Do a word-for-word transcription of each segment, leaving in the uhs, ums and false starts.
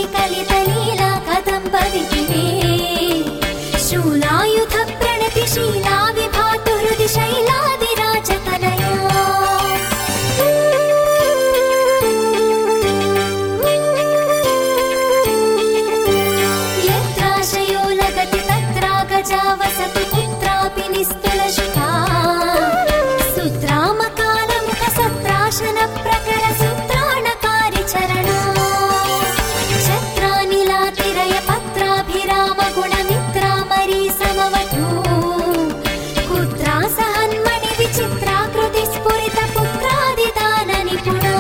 कलितलीला कदम्बविधिवे शूलायुध प्रणतिशीला विभातु हृदि शैलादिराजतनया यत्राशयो लगति तत्रा गजा वसतु कुत्रापि निस्तुलशुका सुत्रामकालमुख सत्राशन प्रकर सुत्राणकारि चरणा छत्रानिलातिरय पत्राभिराम गुणमित्रा मरी समवधू कुत्रा सहन्मणि विचित्राकृति स्फुरित पुत्रादिदान निपुणा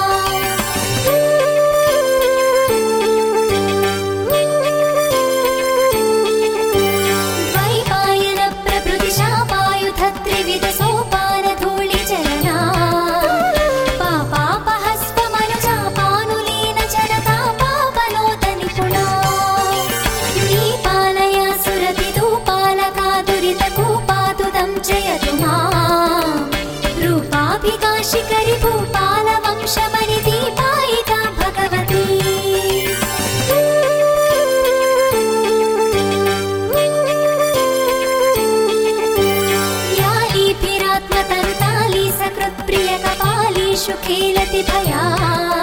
द्वैपायन प्रभृति शापायुध त्रिविध सोपान धूलि चरणा पापापहस्व मनुजापानुलीन चरता पावनोत निपुणा दीपालय सुरति धूपालका दुरित कूपातुदं जयतु मां रूपाभिकाशिकरि भूपाल वंशमणि दीपायिका भगवती यालीभिरात्मतन्ताली सकृत्प्रिय कपाली शुखेलति भया